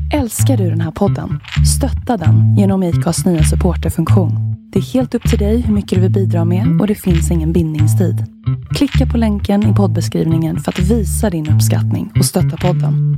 Älskar du den här podden? Stötta den genom IKAs nya supporterfunktion. Det är helt upp till dig hur mycket du vill bidra med och det finns ingen bindningstid. Klicka på länken i poddbeskrivningen för att visa din uppskattning och stötta podden.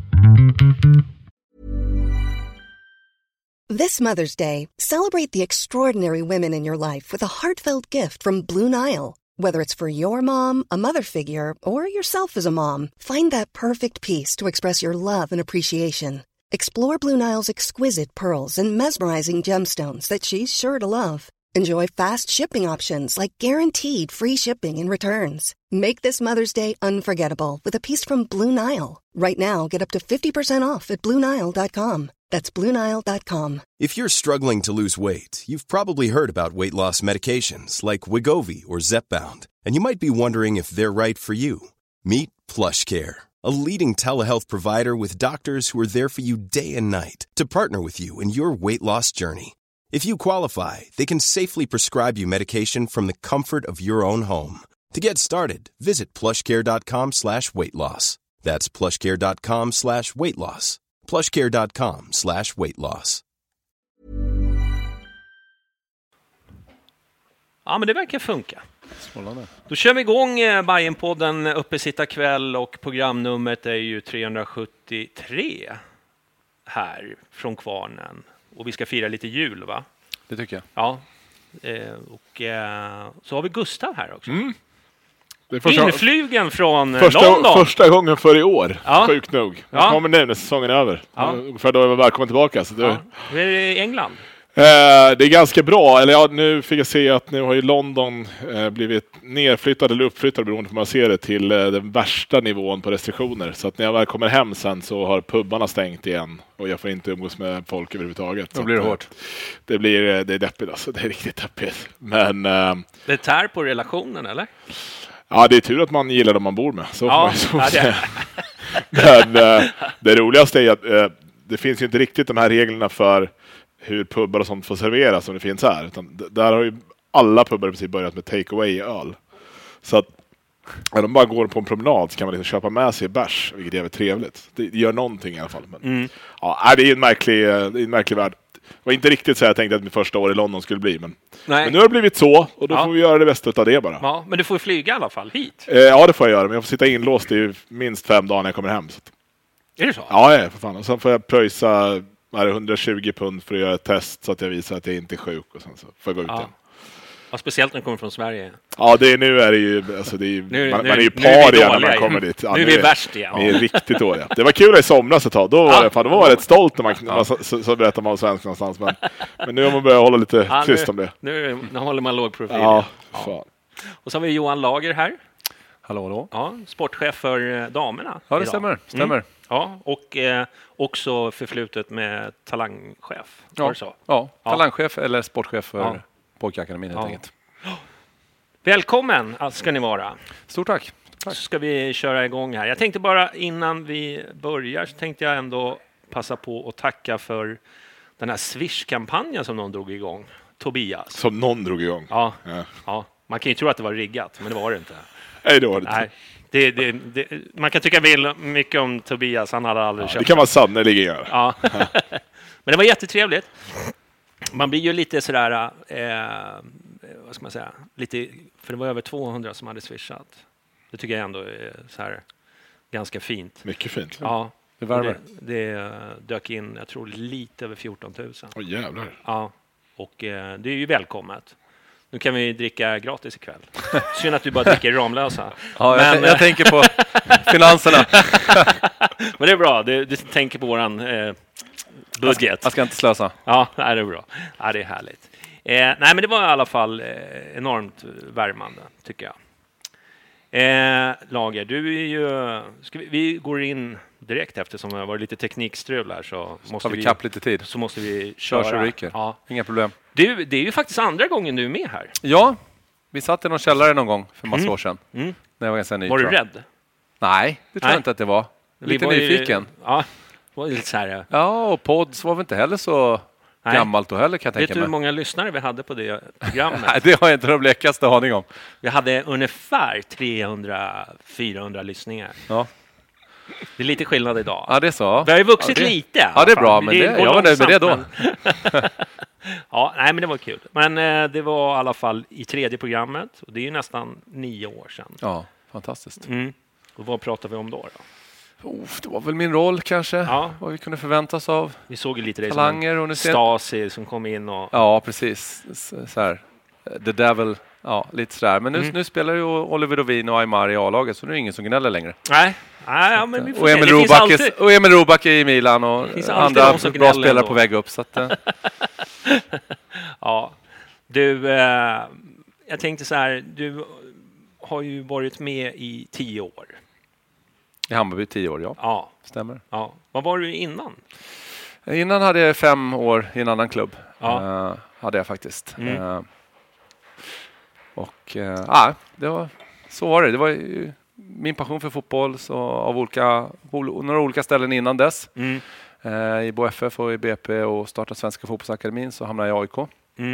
This Mother's Day, celebrate the extraordinary women in your life with a heartfelt gift from Blue Nile. Whether it's for your mom, a mother figure, or yourself as a mom, find that perfect piece to express your love and appreciation. Explore Blue Nile's exquisite pearls and mesmerizing gemstones that she's sure to love. Enjoy fast shipping options like guaranteed free shipping and returns. Make this Mother's Day unforgettable with a piece from Blue Nile. Right now, get up to 50% off at BlueNile.com. That's BlueNile.com. If you're struggling to lose weight, you've probably heard about weight loss medications like Wegovy or Zepbound, and you might be wondering if they're right for you. Meet PlushCare, a leading telehealth provider with doctors who are there for you day and night to partner with you in your weight loss journey. If you qualify, they can safely prescribe you medication from the comfort of your own home. To get started, visit plushcare.com/weightloss. That's plushcare.com/weightloss. plushcare.com/weightloss. Ja, men det verkar funka. Smålande. Då kör vi igång Bajenpodden uppe sitta kväll och programnumret är ju 373 här från Kvarnen. Och vi ska fira lite jul, va? Det tycker jag. Ja. Så har vi Gustav här också. Det är Inflygen från London. Första gången för i år, Ja. sjukt nog. Ja. Jag kommer nu när säsongen är över. Ja. Ungefär då jag var välkommen tillbaka. Så det, Ja. Hur är det i England? det är ganska bra. Eller ja, nu fick jag se att nu har ju London blivit nedflyttad eller uppflyttad beroende på hur man ser det till den värsta nivån på restriktioner. Så att när jag väl kommer hem sen så har pubbarna stängt igen och jag får inte umgås med folk överhuvudtaget. Då blir det hårt. Det är deppigt alltså. Det är riktigt deppigt. Men Det tär på relationen, eller? ja, det är tur att man gillar dem man bor med. Så Ja, får man ju ja, Men det roligaste är att det finns ju inte riktigt de här reglerna för hur pubbar och sånt får serveras som det finns här. Utan där har ju alla pubbar precis börjat med take-away öl. Så att när de bara går på en promenad så kan man liksom köpa med sig bärs, vilket är väldigt trevligt. Det gör någonting i alla fall. Men, ja, det är en märklig värld. Det var inte riktigt så jag tänkte att mitt första år i London skulle bli. Men nu har det blivit så och då får vi göra det bästa av det bara. Ja, men du får ju flyga i alla fall hit. Ja, det får jag göra. Men jag får sitta inlåst i minst 5 dagar när jag kommer hem. Så. Är det så? Ja, för fan. Och sen får jag pröjsa 120 pund för att göra ett test så att jag visar att jag inte är sjuk. Och sen så får jag gå ut igen. Ja, speciellt när du kommer från Sverige. Ja, nu är det ju... Alltså det är, man är ju nu är vi par igen när man dåliga kommer dit. Ja, nu är vi värst igen. Vi är riktigt dåliga. Det var kul i somras ett tag. Då var jag rätt stolt när man så berättar man om svensk någonstans. Men nu har man börjat hålla lite tyst om det. Nu håller man låg profil. Ja, fan. Och så har vi Johan Lager här. Hallå. Ja, sportchef för damerna. Ja, det idag. stämmer. Ja, och också förflutet med talangchef. Ja. Så? Ja, talangchef eller sportchef för Pojkakademin helt enkelt. Välkommen ska ni vara. Stort tack. Så ska vi köra igång här. Jag tänkte bara innan vi börjar så tänkte jag ändå passa på att tacka för den här Swish-kampanjen som någon drog igång. Tobias. Som någon drog igång? Ja. Man kan ju tro att det var riggat, men det var det inte. Nej, det var det inte. Man kan tycka mycket om Tobias, han hade aldrig köpt. Det kan man sannolikt göra. Ja. Men det var jättetrevligt. Man blir ju lite sådär, vad ska man säga, lite, för det var över 200 som hade swishat. Det tycker jag ändå är så här ganska fint. Mycket fint. Ja. Det värmer. Det dök in, jag tror, lite över 14 000. Åh jävlar. Ja, och det är ju välkommet. Nu kan vi dricka gratis ikväll. Synd att du bara dricker Ramlösa. Ja, men jag tänker på finanserna. Men det är bra, du tänker på våran budget. Jag ska inte slösa. Ja, det är bra. Ja, det är härligt. Nej, men det var i alla fall enormt värmande, tycker jag. Lager, du är ju... Vi går in direkt eftersom det har varit lite teknikstrul här, så måste vi kapp lite tid. Så måste vi köra. Ja. Inga problem. Du, det är ju faktiskt andra gången du är med här. Ja, vi satt i någon källare någon gång för massa år sedan. När jag var ganska ny. Var du rädd? Nej, det tror jag inte att det var. Lite nyfiken. Ja, det var lite så här. Ja, och pods var väl inte heller så gammalt då heller, kan jag tänka mig. Vet du hur många lyssnare vi hade på det programmet? Nej, det har jag inte den blekaste aning om. Vi hade ungefär 300-400 lyssningar. Ja. Det är lite skillnad idag. Ja, det är så. Vi har ju vuxit lite. Ja, det är bra, men jag var nöjd med det då. Ja, nej, men det var kul. Men det var i alla fall i 3:e programmet. Och det är ju nästan 9 år sedan. Ja, fantastiskt. Och vad pratar vi om då? Det var väl min roll kanske. Ja. Vad vi kunde förvänta oss av Vi såg ju lite det talanger. som Stasi som kom in och... Ja, precis. Så här. The Devil. Ja, lite sådär. Men nu spelar ju Oliver Dovin och Aymar i A-laget, så nu är det ingen som gnäller längre. Nej, ja, men vi får och, se. Emil Roback i Milan och andra bra spelare på väg upp. Så att, ja, du, jag tänkte så här, du har ju varit med i 10 år. I Hammarby 10 år, ja. Ja. Stämmer. Ja. Vad var du innan? Innan hade jag 5 år i en annan klubb. Ja. Hade jag faktiskt. Så var det. Det var ju min passion för fotboll så av några olika ställen innan dess. I BFF och i BP och startade Svenska fotbollsakademin så hamnade jag i AIK.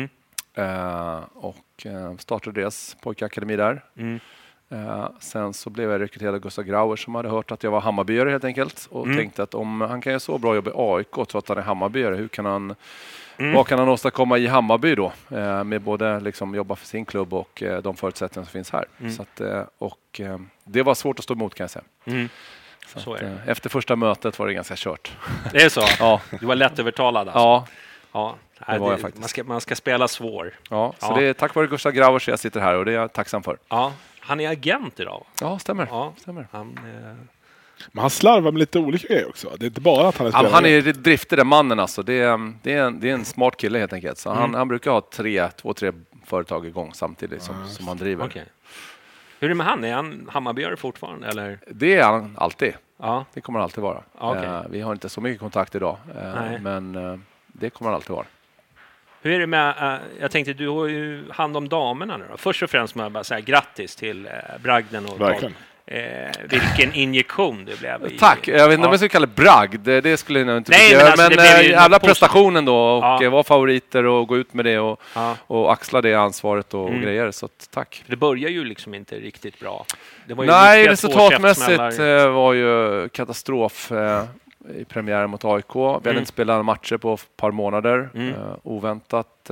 Och startade deras pojkakademi där. Sen så blev jag rekryterad av Gustav Grauer som hade hört att jag var Hammarbyare helt enkelt. Och tänkte att om han kan göra så bra jobb i AIK trots att han är Hammarbyare, vad kan han åstadkomma i Hammarby då? Med både liksom jobba för sin klubb och de förutsättningar som finns här. Så att, det var svårt att stå emot kan jag säga. Så är det. Efter första mötet var det ganska kört. Det är så? Ja. Du var lätt övertalad alltså? Ja. Det var jag faktiskt. Man ska spela svår. Ja, så det är tack vare Gustav Grauer så jag sitter här och det är jag tacksam för. Ja. Han är agent idag. Ja, stämmer. Men han slarvar med lite olika grejer också. Det är inte bara att han är spelare. Han är driftig den mannen alltså. Det är en smart kille helt enkelt. Så han brukar ha 2-3 företag igång samtidigt som han driver. Okay. Hur är det med han? Är han Hammarbyare fortfarande? Eller? Det är han alltid. Ja. Det kommer han alltid vara. Okay. Vi har inte så mycket kontakt idag. Men det kommer han alltid vara. Hur är det med, jag tänkte du har ju hand om damerna nu då. Först och främst må jag bara säga grattis till Bragden och Verkligen. Vilken injektion det blev. Tack, jag vet inte om jag skulle kalla det bragd. Det skulle jag nog inte göra. Men jävla prestationen då och var favoriter och gå ut med det och axla det ansvaret och grejer. Så tack. Det börjar ju liksom inte riktigt bra. Det var ju resultatmässigt var ju katastrof i premiären mot AIK. Vi hade inte spelat matcher på ett par månader. Oväntat.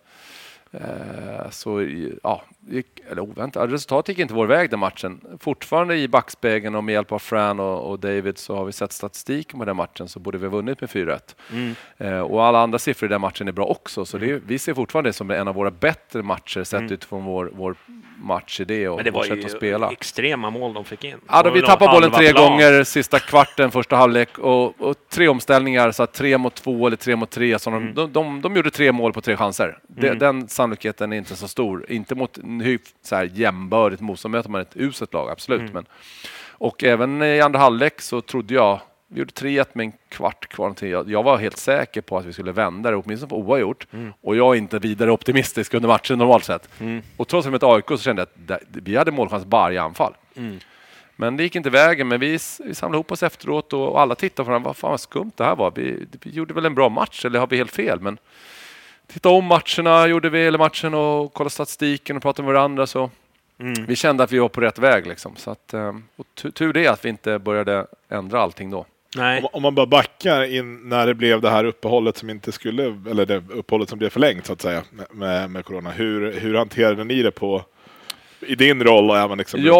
Resultatet gick inte vår väg den matchen. Fortfarande i backspegeln och med hjälp av Fran och David så har vi sett statistiken på den matchen så borde vi ha vunnit med 4-1. Och alla andra siffror i den matchen är bra också. Så vi ser fortfarande det som en av våra bättre matcher sett utifrån vår matchidé och vårt sätt att spela. Men det var ju extrema mål de fick in. Ja, vi tappade bollen 3 gånger sista kvarten, första halvlek och 3 omställningar, så 3 mot 2 eller 3 mot 3. Så de gjorde 3 mål på 3 chanser. Den sannolikheten är inte så stor. Inte mot så här jämbördigt motstånd möter man ett uselt lag, absolut. Men, och även i andra halvlek så trodde jag, vi gjorde 3-1 med en kvart kvar. Jag var helt säker på att vi skulle vända det, åtminstone på oavgjort. Och jag är inte vidare optimistisk under matchen normalt sett. Och trots att vi mötte AIK så kände jag att vi hade målchans varje anfall. Men det gick inte vägen, men vi samlade ihop oss efteråt och alla tittade på den. Vad fan vad skumt det här var. Vi gjorde väl en bra match, eller har vi helt fel? Men titta om matcherna, gjorde vi hela matchen och kollade statistiken och pratade med varandra så vi kände att vi var på rätt väg liksom. Så att, och tur det att vi inte började ändra allting då. Nej. Om man bara backar in när det blev det här uppehållet som inte skulle, eller det uppehållet som blev förlängt så att säga med corona. Hur hanterade ni det i din roll och även liksom?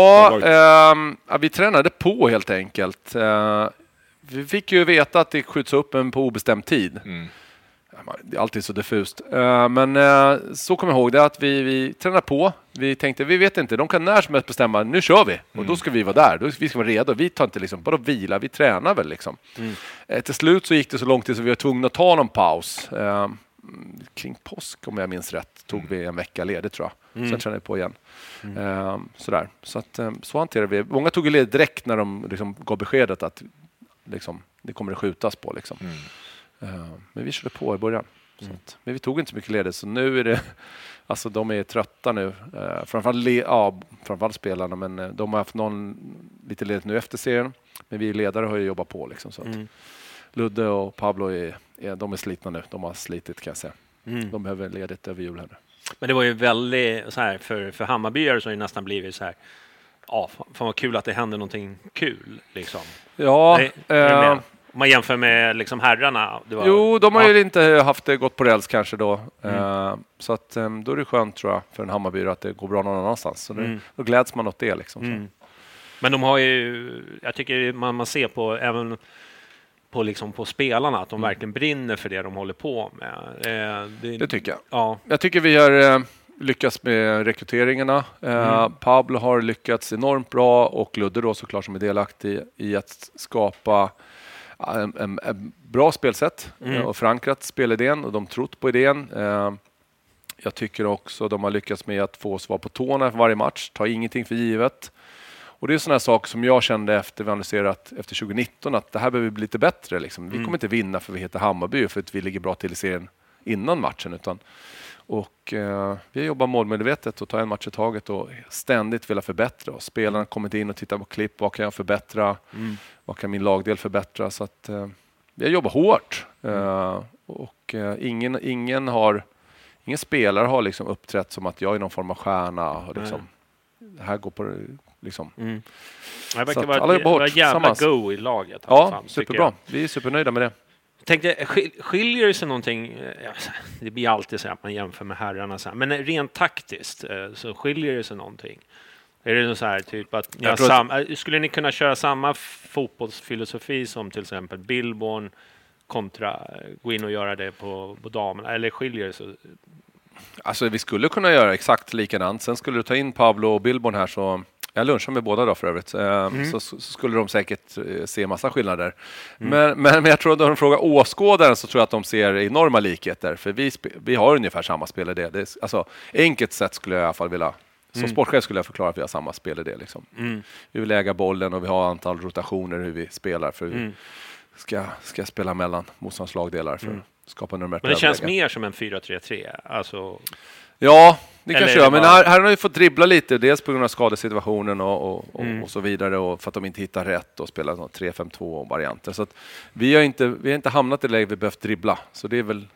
Vi tränade på helt enkelt. Vi fick ju veta att det skjuts upp en på obestämd tid. Det är alltid så diffust. Men så kommer jag ihåg det att vi tränade på. Vi tänkte, vi vet inte, de kan när som helst bestämma, nu kör vi. Och då ska vi vara där, vi ska vara redo. Vi tar inte liksom, bara vila, vi tränar väl liksom. Till slut så gick det så långt till så vi var tvungna att ta någon paus. Kring påsk, om jag minns rätt, tog vi en vecka ledigt tror jag. Sen tränade vi på igen. Sådär. Så att, så hanterade vi. Många tog ledigt direkt när de liksom gav beskedet att liksom, det kommer att skjutas på liksom. Men vi körde på i början. Så att, men vi tog inte så mycket ledigt. Så nu är det, alltså de är trötta nu. Framförallt spelarna, men de har haft lite ledigt nu efter serien. Men vi ledare har ju jobbat på liksom. Så att Ludde och Pablo de är slitna nu. De har slitit kan jag säga. De behöver ledigt över julen. Men det var ju väldigt så här för Hammarbyare så har det nästan blivit så här. fan vad kul att det händer någonting kul liksom. Ja, Om man jämför med liksom herrarna. Jo, de har ju inte haft det gått på räls kanske då. Så att då är det skönt tror jag för en Hammarby att det går bra någon annanstans. Så då gläds man åt det liksom. Men de har ju, jag tycker man ser på även på, liksom på spelarna att de verkligen brinner för det de håller på med. Det tycker jag. Ja. Jag tycker vi har lyckats med rekryteringarna. Pablo har lyckats enormt bra och Ludde då såklart som är delaktig i att skapa en bra spelsätt och förankrat spelidén och de trott på idén. Jag tycker också de har lyckats med att få oss vara på tårna för varje match, ta ingenting för givet. Och det är sådana här saker som jag kände efter vi analyserat efter 2019 att det här behöver bli lite bättre. Liksom. Vi kommer inte vinna för vi heter Hammarby för att vi ligger bra till i serien innan matchen. Vi jobbar målmedvetet och tar en match i taget och ständigt vill förbättra. Och spelarna har kommit in och tittat på klipp. Vad kan jag förbättra? Vad kan min lagdel förbättra? Så att vi jobbar hårt. Ingen spelare har liksom uppträtt som att jag är någon form av stjärna. Och liksom, det här går på liksom. Det verkar vara jävla go i laget. Ja, superbra. Vi är supernöjda med det. Tänkte, skiljer det sig någonting? Det blir alltid så att man jämför med herrarna. Så här, men rent taktiskt så skiljer det sig någonting. Är det så här typ att skulle ni kunna köra samma fotbollsfilosofi som till exempel Billborn kontra gå in och göra det på damerna? Eller skiljer det sig? Alltså vi skulle kunna göra exakt likadant. Sen skulle du ta in Pablo och Billborn här så... Jag lunchar med båda då för övrigt. Så skulle de säkert se massa skillnader. Men jag tror att om de frågar åskådaren så tror jag att de ser enorma likheter. För vi har ungefär samma spelidé. Alltså, enkelt sätt skulle jag i alla fall vilja... Som sportchef skulle jag förklara att vi har samma spelidé. Liksom. Vi vill äga bollen och vi har antal rotationer hur vi spelar. För vi ska spela mellan motståndslagdelar för att skapa numerärt Men det känns mer som en 4-3-3. Alltså... Ja, det kanske gör. Men här har vi fått dribbla lite. Dels på grund av skadesituationen och så vidare. Och för att de inte hittar rätt och spelar 3-5-2-varianter. Så att vi har inte hamnat i läge vi behövt dribbla. Så det är väl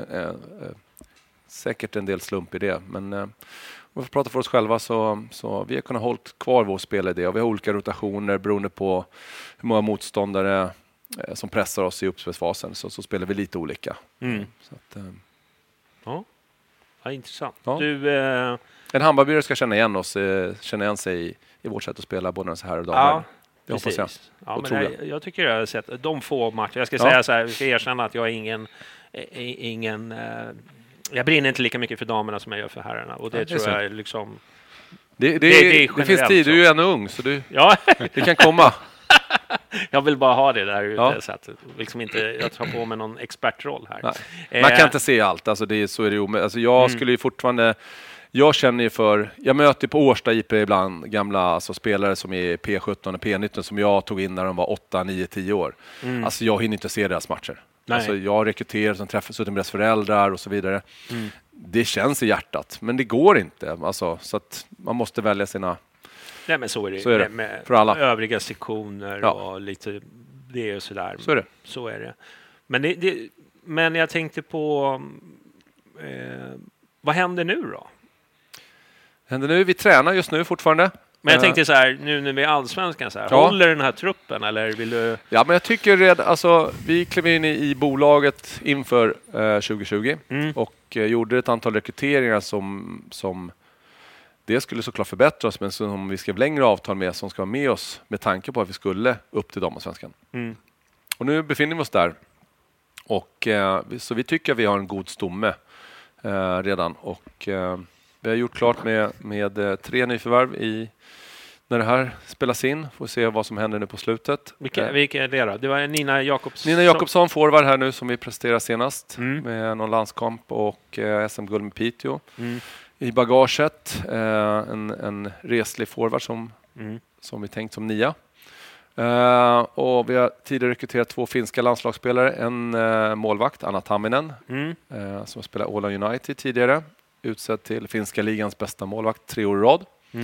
säkert en del slump i det. Men om vi får prata för oss själva så vi har kunnat hålla kvar vår spelidé. Och vi har olika rotationer beroende på hur många motståndare som pressar oss i uppspelsfasen. Så spelar vi lite olika. Så att, Ja, intressant. Ja. En Hammarbyare ska känna igen sig i vårt sätt att spela både så här och damer. Ja, det hoppas jag. Ja, men jag tycker jag har sett de få matcher. Jag ska säga så här, vi ska erkänna att jag är ingen jag brinner inte lika mycket för damerna som jag gör för herrarna. Och det tror jag är liksom... Det finns tid, du är ju ännu ung så det kan komma. Jag vill bara ha det där ute så att liksom inte jag tar på mig någon expertroll här. Man kan inte se allt, alltså så är det ju. Alltså jag skulle ju fortfarande, jag känner ju jag möter på Årsta IP ibland gamla spelare som är P17 och P19 som jag tog in när de var 8, 9, 10 år. Alltså jag hinner inte se deras matcher. Alltså jag rekryterar som träffar med deras föräldrar och så vidare. Det känns i hjärtat, men det går inte. Alltså, så att man måste välja sina... Nej, men så är det. Med för alla. Övriga sektioner och lite det och sådär. Så är det. Men jag tänkte på vad händer nu då? Vi tränar just nu fortfarande. Men jag tänkte så här, nu när vi är allsvenskan så här, håller den här truppen eller vill du... Ja, men jag tycker vi klev in i bolaget inför 2020 och gjorde ett antal rekryteringar som det skulle såklart förbättras, men som vi skrev längre avtal med som ska vara med oss med tanke på att vi skulle upp till damallsvenskan. Och nu befinner vi oss där. Och så vi tycker att vi har en god stomme redan. Och vi har gjort klart med 3 nyförvärv när det här spelas in. Får se vad som händer nu på slutet. Vilka är det då? Det var Nina Jakobsson. Nina Jakobsson forward här nu som vi presenterade senast. Med någon landskamp och SM-guld med Piteå. I bagaget en reslig forward som vi tänkt som 9. Och vi har tidigare rekryterat 2 finska landslagsspelare. En målvakt, Anna Tamminen, som spelar Åland United tidigare. Utsedd till finska ligans bästa målvakt 3 år i rad.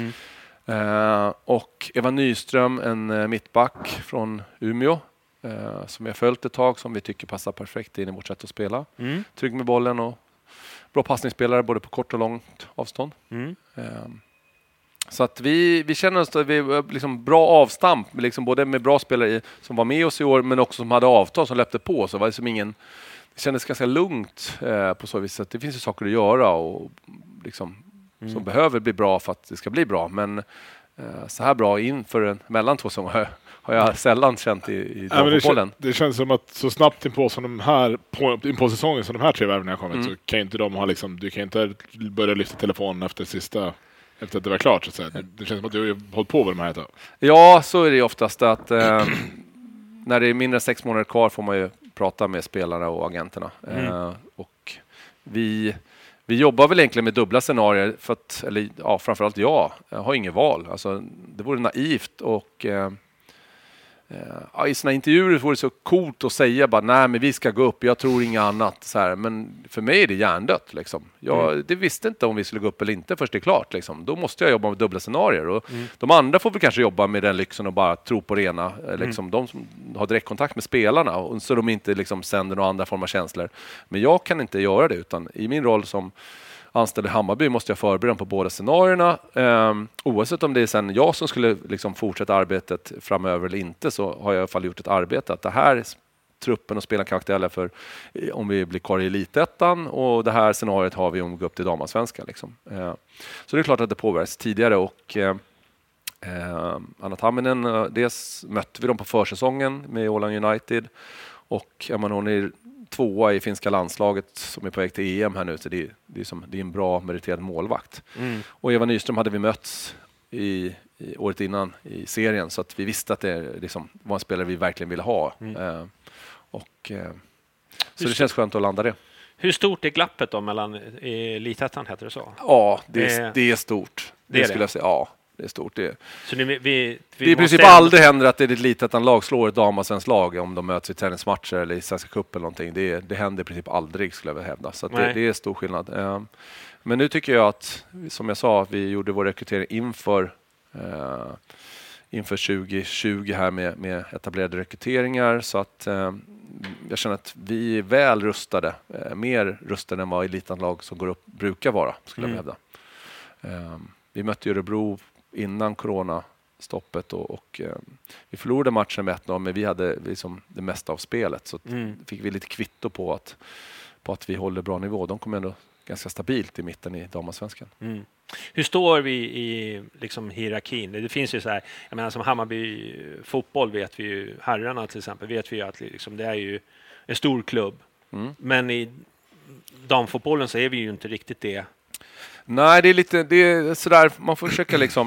Och Eva Nyström, en mittback från Umeå. Som vi har följt ett tag, som vi tycker passar perfekt in i vårt sätt att spela. Trygg med bollen och bra passningsspelare både på kort och långt avstånd. Så att vi känner oss att vi är liksom bra avstamp, liksom både med bra spelare som var med oss i år, men också som hade avtal som löpte på. Så var det som ingen... Det kändes ganska lugnt på så vis att det finns ju saker att göra och liksom, som behöver bli bra för att det ska bli bra. Men så här bra inför mellan två säsonger har jag sällan känt i fotbollen. Det känns som att så snabbt inpå säsongen som de här 3 värvningarna har kommit så kan inte de ha liksom, du kan inte börja lyfta telefonen efter att det var klart. Så att säga. Det känns som att du har hållit på med de här ett tag. Ja, så är det oftast att när det är mindre än 6 månader kvar får man ju prata med spelarna och agenterna. Och vi jobbar väl egentligen med dubbla scenarier för att, eller ja, framförallt jag har inget val. Alltså, det vore naivt och i såna intervjuer vore det så coolt att säga bara nej men vi ska gå upp, jag tror inget annat. Så här. Men för mig är det hjärndött. Liksom. Det visste inte om vi skulle gå upp eller inte först det är klart. Liksom. Då måste jag jobba med dubbla scenarier. Och de andra får väl kanske jobba med den lyxen och bara tro på det ena. Liksom, de som har direktkontakt med spelarna och så de inte liksom, sänder några andra former av känslor. Men jag kan inte göra det utan i min roll som anställd i Hammarby måste jag förbereda på båda scenarierna. Oavsett om det är sen jag som skulle liksom fortsätta arbetet framöver eller inte så har jag i alla fall gjort ett arbete. Att det här truppen och spelarna kan aktuella för om vi blir kvar i elitettan och det här scenariot har vi om vi går upp till damallsvenskan. Liksom. Så det är klart att det påverkas tidigare och Anna Tamminen, dels mötte vi dem på försäsongen med Åland United och hon är 2 i finska landslaget som är på väg till EM här nu så det är en bra meriterad målvakt. Och Eva Nyström hade vi mötts i året innan i serien så att vi visste att det liksom var en spelare vi verkligen ville ha. Så det känns skönt att landa det. Hur stort är glappet då mellan elitettan heter det så? Ja, det är stort. Det skulle jag säga. Ja, det är stort. Så vi det i princip aldrig händer att det är ett elitettan lag slår ett damallsvenskt lag om de möts i tennismatcher eller i Svenska cup eller någonting. Det händer i princip aldrig skulle jag vilja hävda. Så att det är stor skillnad. Men nu tycker jag att, som jag sa, vi gjorde vår rekrytering inför 2020 här med etablerade rekryteringar så att jag känner att vi är väl rustade, mer rustade än vad elitanlag som går upp brukar vara, skulle jag hävda. Vi mötte Örebro innan coronastoppet och vi förlorade matchen med 1-0 men vi hade liksom det mesta av spelet så fick vi lite kvitto på att vi håller bra nivå. De kommer ändå ganska stabilt i mitten i damallsvenskan. Hur står vi i liksom hierarkin? Det finns ju så här, jag menar som Hammarby fotboll vet vi ju, herrarna till exempel vet vi ju att liksom, det är ju en stor klubb. Men i damfotbollen så är vi ju inte riktigt det. Nej, det är sådär, man får försöka liksom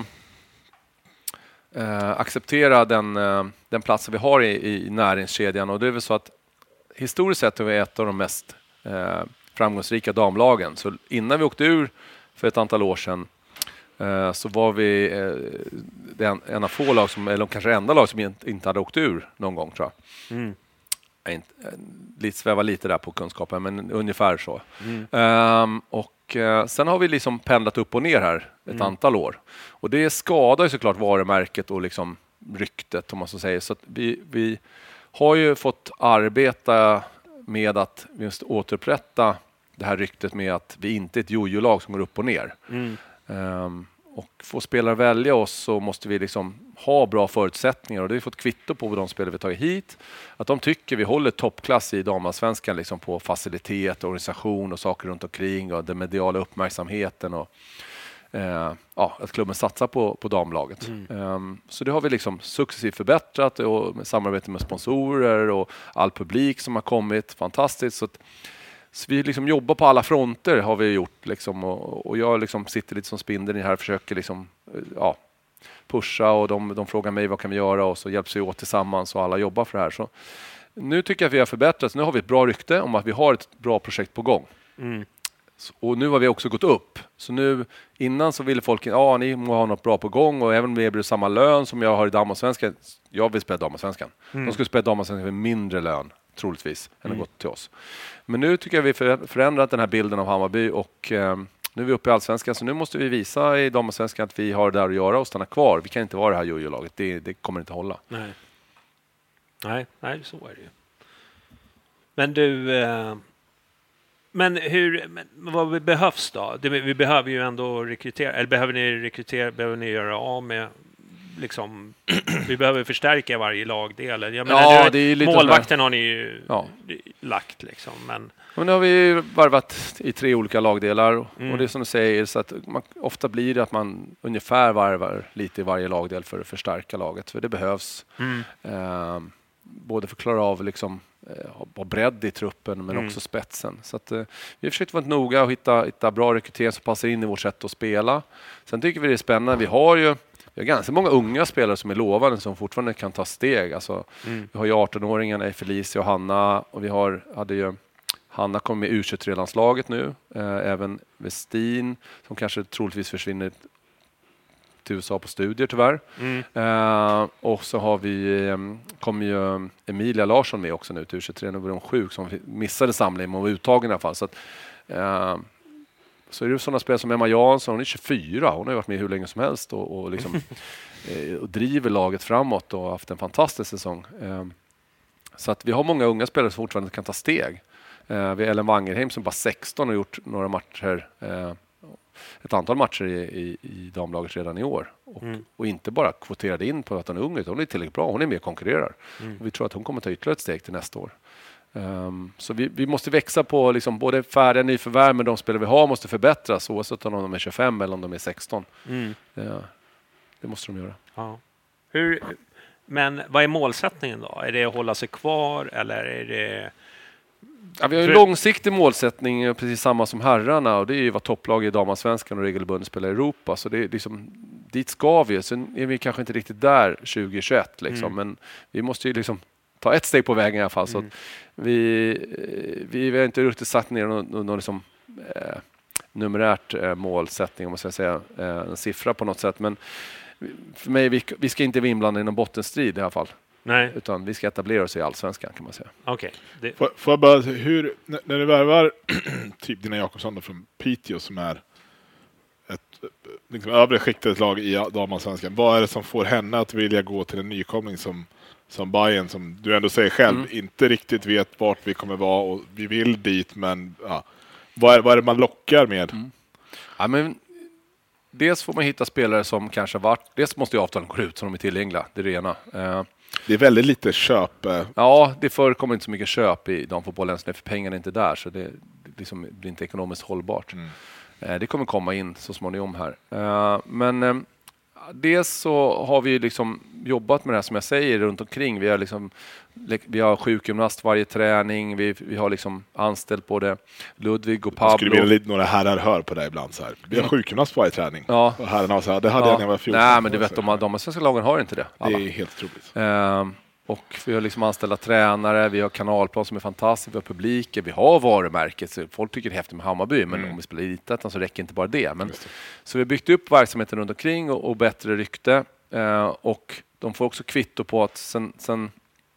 acceptera den platsen vi har i näringskedjan och det är väl så att historiskt sett är vi ett av de mest framgångsrika damlagen. Så innan vi åkte ur för ett antal år sedan så var vi en av få lag eller kanske enda lag som inte hade åkt ur någon gång tror jag. Jag svävar lite där på kunskapen men ungefär så. Och sen har vi liksom pendlat upp och ner här ett antal år. Och det skadar ju såklart varumärket och liksom ryktet om man så säger. Så att vi har ju fått arbeta med att vi måste återupprätta det här ryktet med att vi inte är ett jojo-lag som går upp och ner. Och få spelare välja oss så måste vi liksom ha bra förutsättningar och det har vi fått kvitto på de spelare vi tagit hit. Att de tycker vi håller toppklass i damallsvenskan liksom på facilitet, organisation och saker runt omkring och den mediala uppmärksamheten och att klubben satsar på damlaget. Så det har vi liksom successivt förbättrat och med samarbete med sponsorer och all publik som har kommit. Fantastiskt. Så vi liksom jobbar på alla fronter har vi gjort liksom, och jag liksom sitter lite som spindeln i här och försöker liksom, pusha och de frågar mig vad kan vi göra och så hjälps vi åt tillsammans och alla jobbar för det här. Så nu tycker jag att vi har förbättrats. Nu har vi ett bra rykte om att vi har ett bra projekt på gång. Och nu har vi också gått upp. Så nu innan så ville folk ni må ha något bra på gång och även om vi erbjuder samma lön som jag har i damallsvenskan. Jag vill spela damallsvenskan. De skulle spela damallsvenskan för mindre lön troligtvis än att gå till oss. Men nu tycker jag vi förändrat den här bilden av Hammarby och nu är vi uppe i allsvenskan så nu måste vi visa i damallsvenskan att vi har där att göra och stanna kvar. Vi kan inte vara det här jojo-laget. Det kommer inte hålla. Nej, så är det ju. Men du, Men vad behövs då? Vi behöver ju ändå rekrytera, eller behöver ni göra av med liksom, vi behöver förstärka varje lagdel. Jag menar, det är lite målvakten har ni ju lagt liksom, men nu har vi varvat i 3 olika lagdelar och det är som du säger, så att ofta blir det att man ungefär varvar lite i varje lagdel för att förstärka laget, för det behövs både för att klara av liksom ha bredd i truppen men också spetsen. Så att, vi har försökt vara noga och hitta bra rekrytering som passar in i vårt sätt att spela. Sen tycker vi det är spännande. Vi har ganska många unga spelare som är lovande som fortfarande kan ta steg. Alltså, vi har ju 18-åringarna i Felicia och Hanna, och Hanna kommer med U23-landslaget nu. Även Westin som kanske troligtvis försvinner till USA på studier tyvärr. Och så har kommer ju Emilia Larsson med också nu till U23. Nu var hon sjuk som missade samlingen, men var uttagen i alla fall. Så är det sådana spelare som Emma Jansson, hon är 24. Hon har ju varit med hur länge som helst och liksom, och driver laget framåt och haft en fantastisk säsong. Så att vi har många unga spelare som fortfarande kan ta steg. Vi har Ellen Wangerheim som bara 16 och gjort några matcher, ett antal matcher i damlaget redan i år. Och inte bara kvoterade in på att hon är ung, utan hon är tillräckligt bra. Hon är med och konkurrerar. Och vi tror att hon kommer ta ytterligare ett steg till nästa år. Så vi måste växa på liksom både färdiga nyförvärv, men de spelare vi har måste förbättras oavsett om de är 25 eller om de är 16. Det måste de göra. Ja. Men vad är målsättningen då? Är det att hålla sig kvar eller är det... Ja, vi har en långsiktig målsättning, precis samma som herrarna, och det är ju vad topplag i damallsvenskan och regelbundet spelar i Europa. Så det är liksom, dit ska vi. Sen är vi kanske inte riktigt där 2021 liksom, men vi måste ju liksom ta ett steg på vägen i alla fall. Så att vi har inte riktigt satt ner någon liksom, numerärt målsättning, om man ska säga, en siffra på något sätt. Men för mig, vi ska inte vara inblandade i någon bottenstrid i alla fall. Nej. Utan vi ska etablera oss i allsvenskan, kan man säga. Okej. Får jag bara, när du värvar typ Dina Jakobsson från Piteå som är ett liksom övre skiktet lag i damallsvenskan, vad är det som får henne att vilja gå till en nykomling som Bayern, som du ändå säger själv inte riktigt vet vart vi kommer vara och vi vill dit, men vad är det man lockar med? Ja, men dels får man hitta spelare som kanske har varit, dels måste ju avtalen gå ut så de är tillgängliga, det är det ena. Det är väldigt lite köp. Ja, det förekommer inte så mycket köp i damfotbollen, för pengarna är inte där, så det liksom blir inte ekonomiskt hållbart. Det kommer komma in så småningom här. Men dels så har vi liksom jobbat med det här som jag säger runt omkring. Vi har sjukgymnast varje träning. Vi har liksom anställt både Ludvig och Pablo. Jag skulle vilja några herrar hör på det ibland så här. Vi har sjukgymnast varje träning. Ja. Och herrarna så här, det hade jag när jag var 14. Nej, men du vet, de svenska lagen har inte det. Alla. Det är helt otroligt. Och vi har liksom anställda tränare, vi har kanalplan som är fantastisk, vi har publiker, vi har varumärket. Så folk tycker det är häftigt med Hammarby, men om vi spelar Elitettan så räcker inte bara det. Så vi har byggt upp verksamheten runt omkring och bättre rykte. Och de får också kvitto på att sen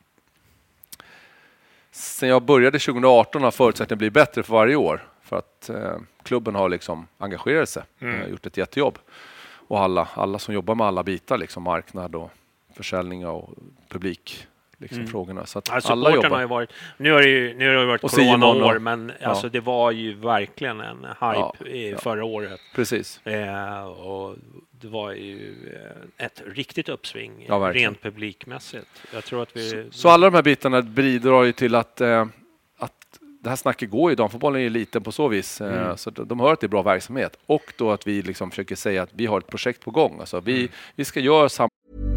jag började 2018 har förutsättningarna blivit bättre för varje år. För att klubben har liksom engagerat sig, gjort ett jättejobb. Och alla som jobbar med alla bitar, liksom marknad och försäljning och publik, liksom frågorna. Så att alla jobbar. Har ju varit, nu har det ju varit corona-år, men alltså, det var ju verkligen en hype förra året. Precis. Och det var ju ett riktigt uppsving rent publikmässigt. Jag tror att så alla de här bitarna bidrar ju till att det här snacket går i damfotbollen är liten på så vis. Så de hör att det är bra verksamhet. Och då att vi liksom försöker säga att vi har ett projekt på gång. Alltså vi ska göra samma.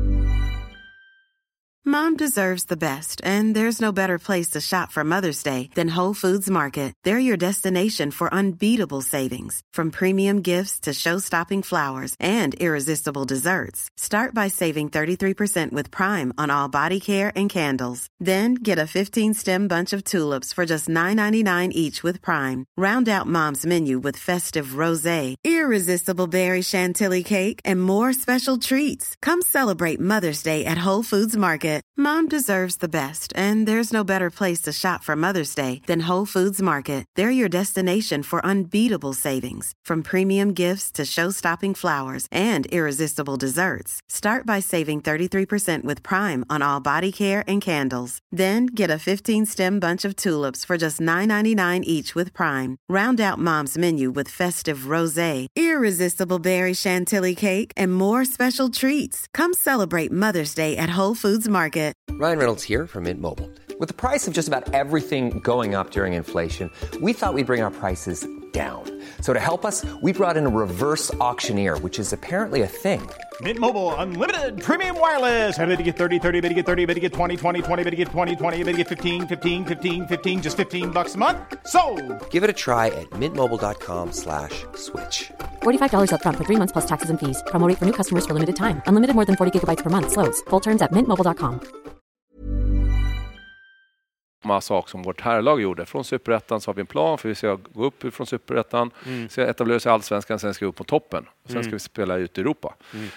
Mom deserves the best, and there's no better place to shop for Mother's Day than Whole Foods Market. They're your destination for unbeatable savings, from premium gifts to show-stopping flowers and irresistible desserts. Start by saving 33% with Prime on all body care and candles. Then get a 15-stem bunch of tulips for just $9.99 each with Prime. Round out Mom's menu with festive rosé, irresistible berry chantilly cake, and more special treats. Come celebrate Mother's Day at Whole Foods Market. Market. Mom deserves the best, and there's no better place to shop for Mother's Day than Whole Foods Market. They're your destination for unbeatable savings, from premium gifts to show-stopping flowers and irresistible desserts. Start by saving 33% with Prime on all body care and candles. Then get a 15-stem bunch of tulips for just $9.99 each with Prime. Round out Mom's menu with festive rosé, irresistible berry chantilly cake, and more special treats. Come celebrate Mother's Day at Whole Foods Market. Ryan Reynolds here from Mint Mobile. With the price of just about everything going up during inflation, we thought we'd bring our prices down. So to help us, we brought in a reverse auctioneer, which is apparently a thing. Mint Mobile Unlimited Premium Wireless. How to get 30, 30, bit to get 30, bit to get 20, 20, 20, bit to get 20, 20, bit to get 15, 15, 15, 15, just $15 a month? Sold! Give it a try at mintmobile.com/switch. $45 up front for 3 months plus taxes and fees. Promo rate for new customers for limited time. Unlimited more than 40 gigabytes per month. Slows full terms at mintmobile.com. Samma sak som vårt herrlag gjorde. Från Superettan så har vi en plan för vi ska gå upp från Superettan, ska etablera oss i Allsvenskan, sen ska vi upp på toppen. Sen ska vi spela ut i Europa.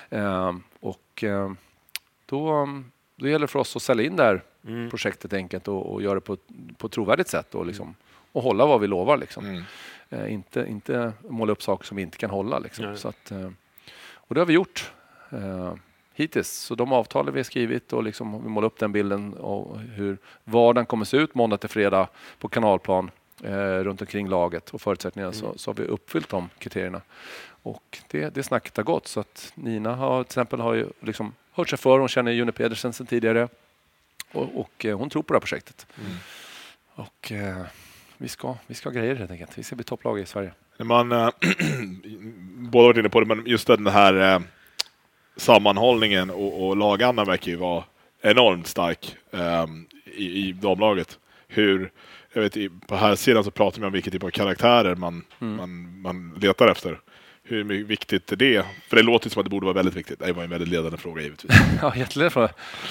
Då gäller det för oss att sälja in det här projektet enkelt och göra det på ett trovärdigt sätt och, liksom, och hålla vad vi lovar. Liksom. Inte måla upp saker som vi inte kan hålla. Liksom. Så att, och det har vi gjort hittills. Så de avtal vi har skrivit och liksom, vi målar upp den bilden och hur vardagen kommer se ut måndag till fredag på kanalplan runt omkring laget och förutsättningarna så har vi uppfyllt de kriterierna. Och det snacket har gått. Så att Nina till exempel har ju liksom hört sig för. Hon känner Juni Pedersen sedan tidigare. Och hon tror på det här projektet. Och vi ska grejer helt enkelt. Vi ska bli topplag i Sverige. Man båda varit inne på det, men just den här sammanhållningen och lagandan verkar ju vara enormt stark i damlaget. Jag vet, på här sidan så pratar man om vilken typ av karaktärer man letar efter. Hur viktigt är det? För det låter som att det borde vara väldigt viktigt. Det var en väldigt ledande fråga givetvis. Ja, jätteledande fråga.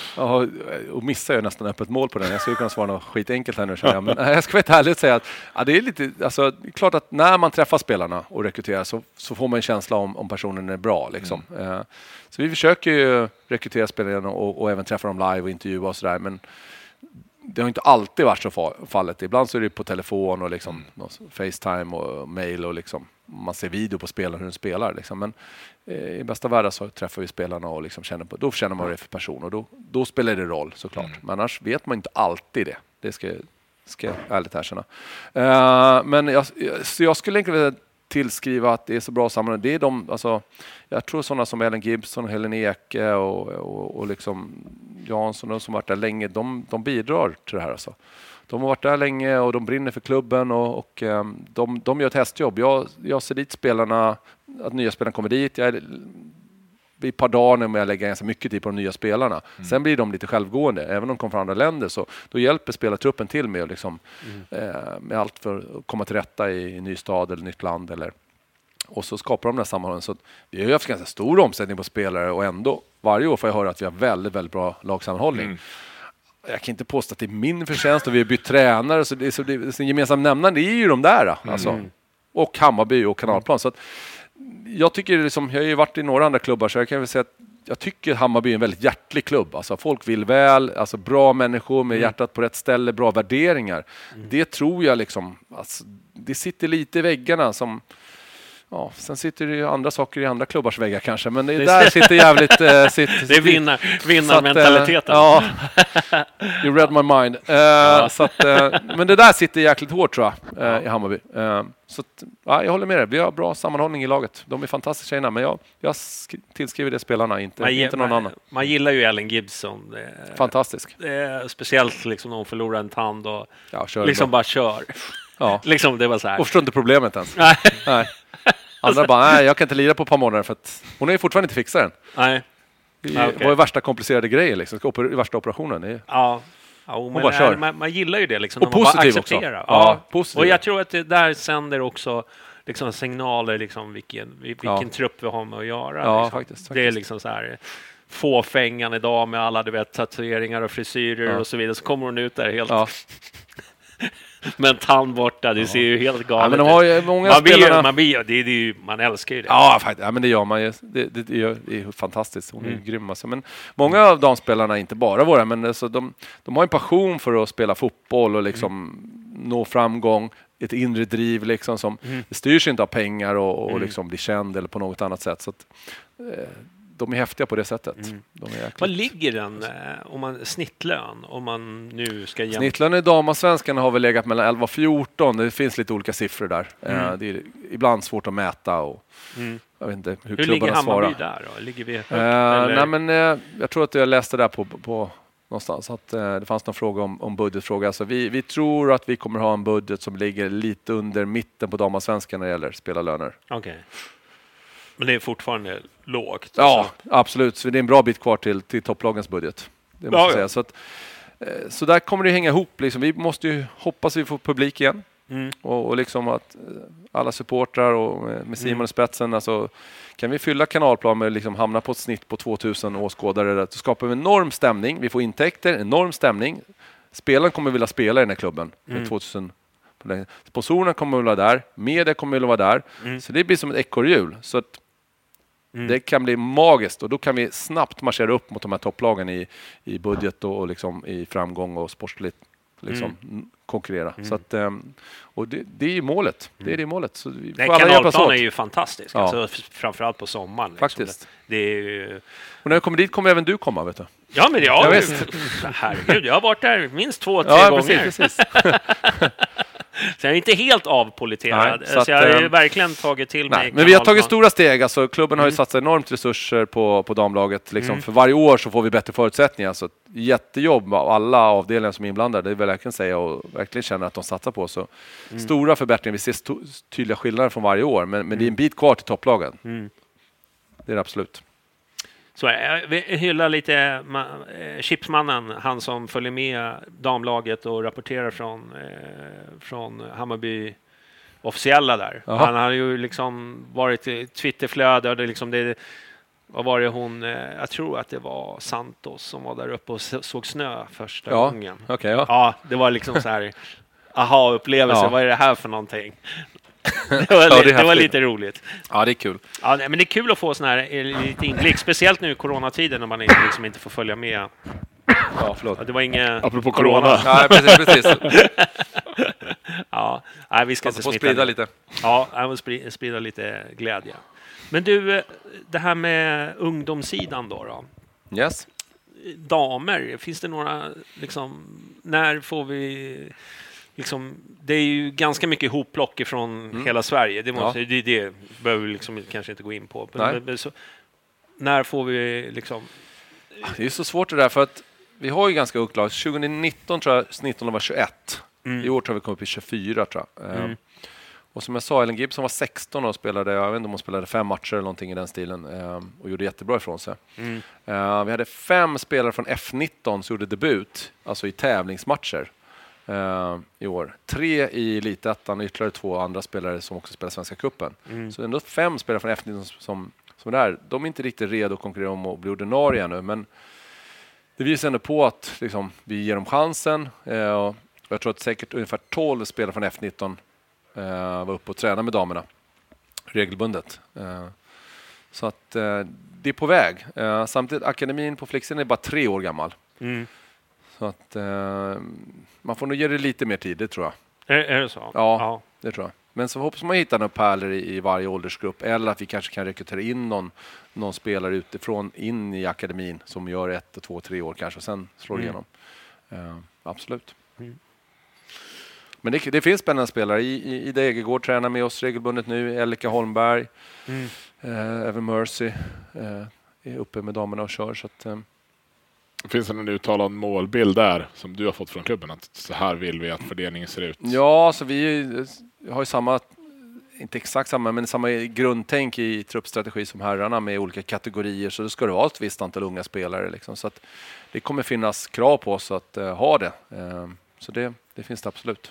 Och missar jag nästan öppet mål på den. Jag skulle kunna svara något skitenkelt här nu. Men jag ska vara ärlig och säga att det är lite, alltså, klart att när man träffar spelarna och rekryterar så får man en känsla om personen är bra. Liksom. Så vi försöker ju rekrytera spelarna och även träffa dem live och intervjua och sådär. Men det har inte alltid varit så fallet. Ibland så är det på telefon och liksom FaceTime och mail och liksom man ser video på spelaren hur de spelar liksom. Men i bästa världen så träffar vi spelarna och liksom då känner man vad det är för person och då spelar det roll såklart. Men annars vet man inte alltid det. Det ska jag ärligt erkänna. Men jag skulle egentligen vilja tillskriva att det är så bra sammanhang. Det är jag tror sådana som Ellen Gibson, Helen Eke och liksom Jansson och som varit där länge, de bidrar till det här alltså. De har varit där länge och de brinner för klubben och de gör ett hästjobb. Jag ser dit spelarna, att nya spelarna kommer dit. Jag är i ett par dagar när jag lägger ganska mycket tid på de nya spelarna. Sen blir de lite självgående. Även om de kommer från andra länder så då hjälper spelartruppen till med, liksom, med allt för att komma till rätta i ny stad eller nytt land. Och så skapar de den här sammanhangen. Så vi har ju haft ganska stor omsättning på spelare och ändå varje år får jag höra att vi har väldigt, väldigt bra lagsammanhållning. Jag kan inte påstå att det är min förtjänst och vi har bytt tränare. Så det är gemensam nämnare, det är ju de där. Alltså. Och Hammarby och Kanalplan. Så att jag tycker liksom, jag har ju varit i några andra klubbar så jag kan väl säga att jag tycker Hammarby är en väldigt hjärtlig klubb. Alltså folk vill väl, alltså bra människor med hjärtat på rätt ställe, bra värderingar. Det tror jag liksom, alltså, det sitter lite i väggarna som... Ja, sen sitter det ju andra saker i andra klubbars väggar kanske, men det där sitter jävligt... det är vinnarmentaliteten. Ja, you read my mind. Men det där sitter jäkligt hårt tror jag i Hammarby. Så jag håller med dig. Vi har bra sammanhållning i laget. De är fantastiska tjejerna, men jag tillskriver det spelarna, inte någon annan. Man gillar ju Ellen Gibson. Fantastisk. Speciellt liksom när hon förlorar en tand och liksom bara kör. Ja. Liksom det var så här. Och förstår inte problemet ens. Nej. Andra bara, nej, jag kan inte lira på ett par månader för att hon är ju fortfarande inte fixaren. Nej. Det var ju värsta komplicerade grejer liksom. Värsta operationen. Ja, man gillar ju det liksom. Och positiv man bara accepterar. Också. Ja, positiv. Och jag tror att det där sänder också liksom signaler liksom vilken trupp vi har med att göra. Ja, liksom. faktiskt. Det är liksom så här fåfängan idag med alla tatueringar och frisyrer och så vidare. Så kommer hon ut där helt... Men tand borta, det ser ju helt galet men de har ju många man älskar ju det. Ja, faktiskt. Ja, men det gör man ju. Det är fantastiskt. Hon är ju grym. Alltså. Men många av damspelarna, inte bara våra, men alltså, de har en passion för att spela fotboll och liksom nå framgång. Ett inre driv liksom som det styrs inte av pengar och liksom bli känd eller på något annat sätt. Så att, de är häftiga på det sättet. De är vad ligger den om man snittlön om man nu ska snittlön i damallsvenskan har väl legat mellan 11 och 14. Det finns lite olika siffror där. Det är ibland svårt att mäta och jag vet inte hur klubbarna svarar. Hur ligger Hammarby där då? Ligger vi högt? Nej, men jag tror att jag läste där på någonstans att det fanns någon fråga om budgetfråga. Alltså vi tror att vi kommer ha en budget som ligger lite under mitten på damallsvenskan när det gäller spelarlöner. Okej. Men det är fortfarande lågt. Ja, alltså. absolut. Så det är en bra bit kvar till topplagens budget. Det måste jag säga. Så där kommer det hänga ihop. Liksom. Vi måste ju hoppas vi får publik igen. Och liksom att alla supportrar och med Simon i spetsen. Alltså, kan vi fylla kanalplan med liksom hamna på ett snitt på 2000 åskådare. Så skapar vi en enorm stämning. Vi får intäkter, enorm stämning. Spelaren kommer vilja spela i den här klubben med 2000. Sponsorerna kommer att vara där. Media kommer att vara där. Så det blir som ett ekorrhjul. Så att det kan bli magiskt och då kan vi snabbt marschera upp mot de här topplagen i budget och liksom i framgång och sportsligt liksom konkurrera. Så att, och det är ju målet. Det är det målet. Så vi får alla hjälpas åt. Är ju fantastisk. Alltså, framförallt på sommaren. Liksom. Faktiskt. Det är ju... Och när jag kommer dit kommer även du komma, vet du. Ja, men herregud, jag har varit där minst 2-3 gånger. Precis. Så jag är inte helt avpoliterad. Nej, så jag har ju verkligen tagit till mig. Men vi har tagit stora steg. Alltså, klubben har ju satsat enormt resurser på damlaget. Liksom. För varje år så får vi bättre förutsättningar. Så jättejobb av alla avdelningar som är inblandade. Det vill jag verkligen säga och verkligen känna att de satsar på. Så stora förbättringar. Vi ser tydliga skillnader från varje år. Men det är en bit kvar till topplagen. Det är det absolut. Så vi hyllar lite Chipsmannen, han som följer med damlaget och rapporterar från Hammarby officiella där. Aha. Han har ju liksom varit i Twitterflöde och det liksom vad var det jag tror att det var Santos som var där uppe och såg snö första gången. Okay, ja, det var liksom så här aha-upplevelse. Vad är det här för någonting? Det var lite roligt. Ja, det är kul. Ja, men det är kul att få sån här lite inblick, speciellt nu i coronatiden när man liksom inte får följa med. Ja, förlåt. Ja, det var inget apropå corona. Nej, precis. Ja, nej, vi ska inte sprida lite. Ja, jag vill sprida lite glädje. Men du, det här med ungdomssidan då? Yes. Damer, finns det några liksom, när får vi liksom, det är ju ganska mycket hopplock ifrån hela Sverige. Det behöver vi liksom kanske inte gå in på. Men så, när får vi liksom... Det är så svårt det där för att vi har ju ganska ungt lag. 2019 tror jag snittet var 21. I år tror jag vi kommer upp i 24 tror jag. Och som jag sa, Ellen Gibson var 16 och spelade, jag vet inte om hon spelade 5 matcher eller någonting i den stilen och gjorde jättebra ifrån sig. Vi hade 5 spelare från F19 som gjorde debut, alltså i tävlingsmatcher i år. 3 i Elitettan och ytterligare 2 andra spelare som också spelar Svenska cupen. Så ändå 5 spelare från F19 som är där. De är inte riktigt redo att konkurrera om att bli ordinarie nu, men det visar ändå på att liksom, vi ger dem chansen. Och jag tror att säkert ungefär 12 spelare från F19 var uppe och tränade med damerna regelbundet. Så att det är på väg. Samtidigt akademin på Flixen är bara 3 år gammal. Så att man får nog ge det lite mer tid, det tror jag. Är det så? Ja, det tror jag. Men så hoppas man hitta några pärlor i varje åldersgrupp eller att vi kanske kan rekrytera in någon spelare utifrån in i akademin som gör 1, 2, 3 år kanske och sen slår igenom. Absolut. Men det finns spännande spelare. Ida Egergård tränar med oss regelbundet nu. Elika Holmberg. Även Mercy är uppe med damerna och kör. Så att, finns det en uttalad målbild där som du har fått från klubben? Att så här vill vi att fördelningen ser ut? Ja, så vi har ju samma, inte exakt samma, men samma grundtänk i truppstrategi som herrarna med olika kategorier. Så det ska det vara ett visst antal unga spelare. Liksom. Så att det kommer finnas krav på oss att ha det. Så det finns det absolut.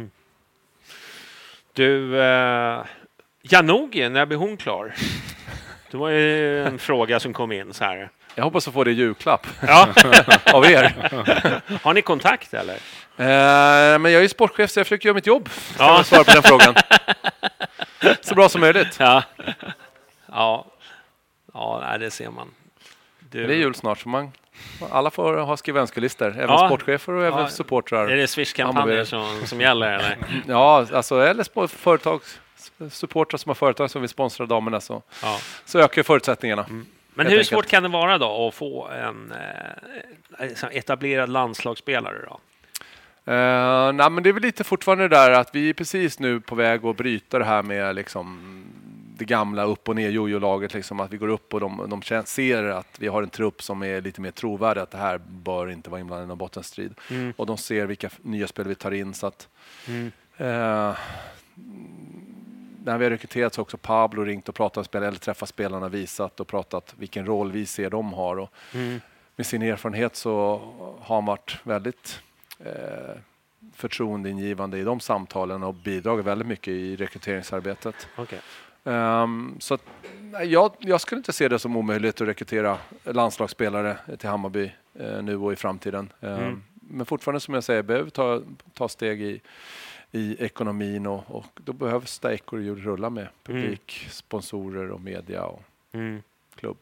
Du, Janogy, när blir hon klar? Det var ju en fråga som kom in så här. Jag hoppas att få det i julklapp av er. Har ni kontakt eller? Men jag är ju sportchef så jag försöker göra mitt jobb. Kan jag svara på den frågan. Så bra som möjligt. Ja, nej, det ser man. Det är jul snart så alla får ha skriva önskelistor. Även sportchefer och även supportrar. Är det Swish-kampanjer som gäller? Eller? Ja, alltså, eller supportrar som har företag som vill sponsra damerna så ökar förutsättningarna. Men hur svårt kan det vara då att få en etablerad landslagsspelare då? Nej, men det är väl lite fortfarande där att vi är precis nu på väg att bryta det här med liksom det gamla upp- och ner jojo-laget. Liksom, att vi går upp och de ser att vi har en trupp som är lite mer trovärdig. Att det här bör inte vara inblandad i någon bottenstrid. Och de ser vilka nya spel vi tar in. Så att, när vi har rekryterat så har också Pablo ringt och pratat om spel eller träffat spelarna, visat och pratat vilken roll vi ser de har. Och med sin erfarenhet så har han varit väldigt förtroendeingivande i de samtalen och bidragit väldigt mycket i rekryteringsarbetet. Okay. Så att, jag skulle inte se det som omöjligt att rekrytera landslagsspelare till Hammarby nu och i framtiden. Men fortfarande som jag säger, behöver ta steg i ekonomin och då behövs det ekorrhjul rulla med publik, sponsorer och media och klubb.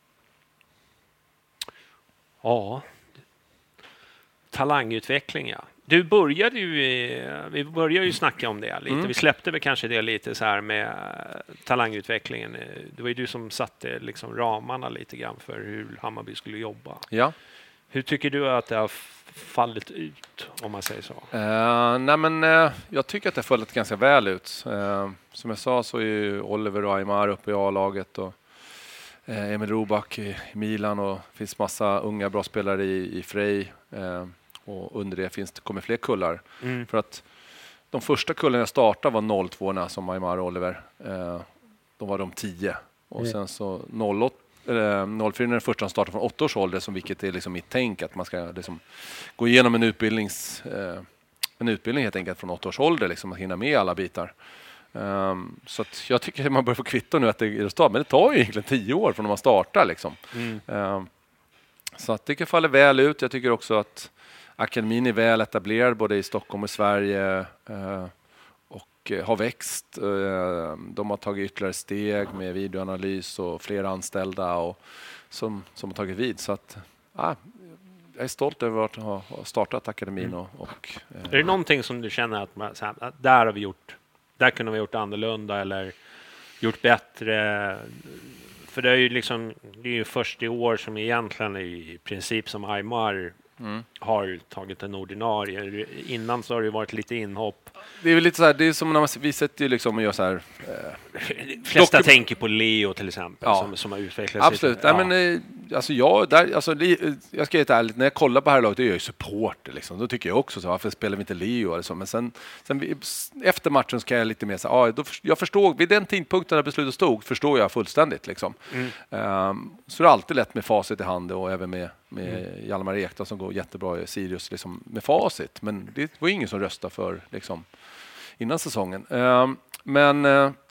Ja. Talangutveckling, ja. Vi började ju snacka om det lite. Vi släppte väl kanske det lite så här med talangutvecklingen. Det var ju du som satte liksom ramarna lite grann för hur Hammarby skulle jobba. Ja. Hur tycker du att det har fallit ut, om man säger så? Jag tycker att det har fallit ganska väl ut. Som jag sa så är ju Oliver och Aymar uppe i A-laget och Emil Roback i Milan och det finns massa unga bra spelare i Frej. Och under det kommer fler kullar. För att de första kullarna jag startade var 02-orna som Aymar och Oliver. De var de 10. Och sen så 04 när den första startade från 8 års ålder, som vilket är liksom mitt tänk att man ska liksom gå igenom en utbildning helt enkelt från 8 års ålder, liksom att hinna med alla bitar. Så att jag tycker att man börjar få kvitto nu att det är start, men det tar ju egentligen 10 år från när man startar liksom. Så att det kan falla väl ut. Jag tycker också att akademin är väl etablerad både i Stockholm och Sverige och har växt. De har tagit ytterligare steg med videoanalys och fler anställda och som har tagit vid. Så att jag är stolt över att ha startat akademin. Är det någonting som du känner att där kunde vi gjort annorlunda eller gjort bättre? För det är ju först i år som egentligen i princip som Aymar har tagit en ordinarie. Innan så har det varit lite inhopp. Det är väl lite så här, det är som när vi sätter ju liksom och gör så här. Flesta tänker på Leo till exempel som har utvecklats. Absolut. Jag ska vara ärlig, när jag kollar på här laget, då är jag ju supporter liksom. Då tycker jag också så, varför spelar vi inte Leo eller så? Men sen efter matchen så kan jag lite mer så jag förstår vid den tidpunkten när beslutet stod, förstår jag fullständigt liksom. Så det är alltid lätt med facit i hand och även med Hjalmar Ekdal som går jättebra i Sirius liksom, med facit, men det var ingen som röstade för liksom, innan säsongen. Men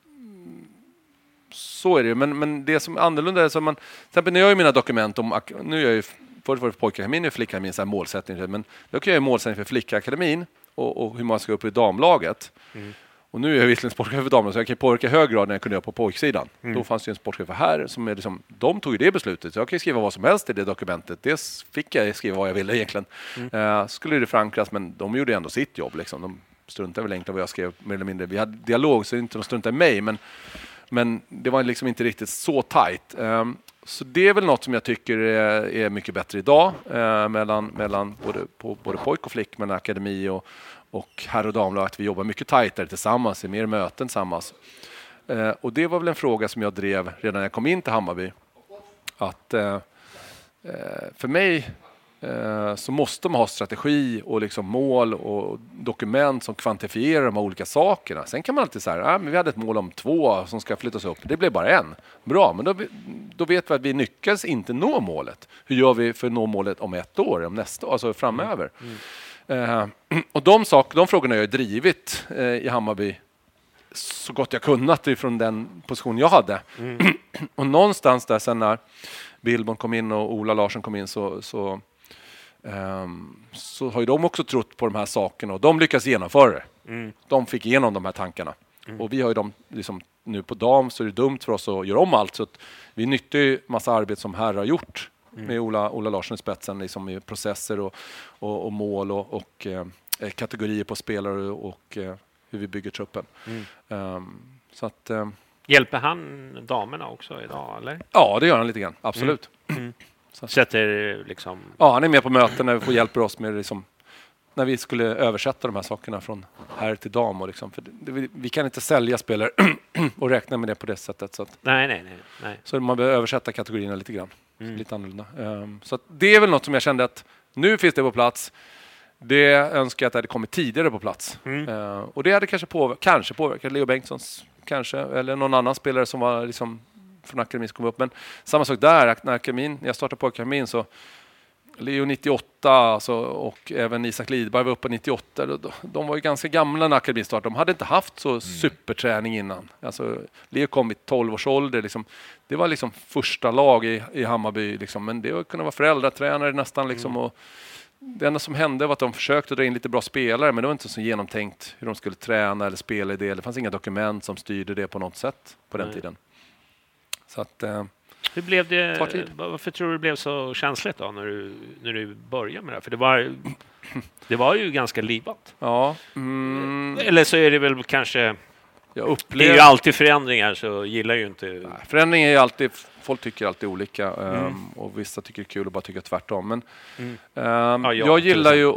så är det ju. Men det som är annorlunda är som man, till exempel när jag gör mina dokument om, nu är jag ju förut var det pojkakademin och flickakademin så här målsättning, men då kan jag göra målsättning för flickakademin och hur man ska upp i damlaget. Och nu är jag visserligen sportchef för damerna så jag kan påverka i hög grad när jag kunde göra på pojksidan. Då fanns det en sportchef här som är liksom, de tog ju det beslutet. Så jag kan skriva vad som helst i det dokumentet. Dels fick jag skriva vad jag ville egentligen. Skulle det förankras, men de gjorde ändå sitt jobb. Liksom. De struntade väl egentligen vad jag skrev mer eller mindre. Vi hade dialog så inte de struntade i mig, men det var liksom inte riktigt så tajt. Så det är väl något som jag tycker är mycket bättre idag mellan både pojk och flick, men akademi och herr- och damlag, att vi jobbar mycket tajtare tillsammans, i mer möten tillsammans. Och det var väl en fråga som jag drev redan när jag kom in till Hammarby. Att för mig så måste man ha strategi och liksom mål och dokument som kvantifierar de här olika sakerna. Sen kan man alltid säga, men vi hade ett mål om 2 som ska flyttas upp. Det blev bara 1. Bra, men då vet vi att vi lyckas inte nå målet. Hur gör vi för att nå målet om 1 år, om nästa år, alltså framöver? Och de frågorna har jag drivit i Hammarby så gott jag kunnat ifrån den position jag hade. Och någonstans där sen när Billborn kom in och Ola Larsson kom in så så har ju de också trott på de här sakerna och de lyckas genomföra det. De fick igenom de här tankarna. Och vi har ju dem liksom, nu på dam så är det dumt för oss att göra om allt. Så att vi nyttjar ju massa arbete som här har gjort med Ola Larsson i spetsen, liksom i processer och mål och kategorier på spelare och hur vi bygger truppen. Så att, hjälper han damerna också idag, eller? Ja, det gör han lite grann. Absolut. Sätter liksom... Ja, han är med på möten när vi får hjälpa oss med liksom, när vi skulle översätta de här sakerna från här till dam. Och liksom, för vi kan inte sälja spelare och räkna med det på det sättet. Så att, nej. Så man behöver översätta kategorierna lite grann. Lite annorlunda. Så att det är väl något som jag kände att nu finns det på plats. Det önskar jag att det hade kommit tidigare på plats. Och det hade kanske påverkat Leo Bengtssons eller någon annan spelare som var liksom från akademin som kom upp. Men samma sak där, när jag startade på akademin så Leo 98 alltså, och även Isak Lidberg var uppe 98. De var ju ganska gamla när akademin startade. De hade inte haft så superträning innan. Alltså, Leo kom i 12 års ålder. Liksom. Det var liksom första lag i Hammarby. Liksom. Men det kunde vara föräldratränare nästan. Liksom, och det enda som hände var att de försökte dra in lite bra spelare, men det var inte så genomtänkt hur de skulle träna eller spela i det. Det fanns inga dokument som styrde det på något sätt på den tiden. Så att, hur blev det? Varför tror du det blev så känsligt då när du började med det? För det var ju ganska livat. Ja. Eller så är det väl kanske... Det är ju alltid förändringar, så gillar ju inte... Nej, förändring är ju alltid... Folk tycker alltid olika. Och vissa tycker det är kul och bara tycker tvärtom. Men jag gillar ju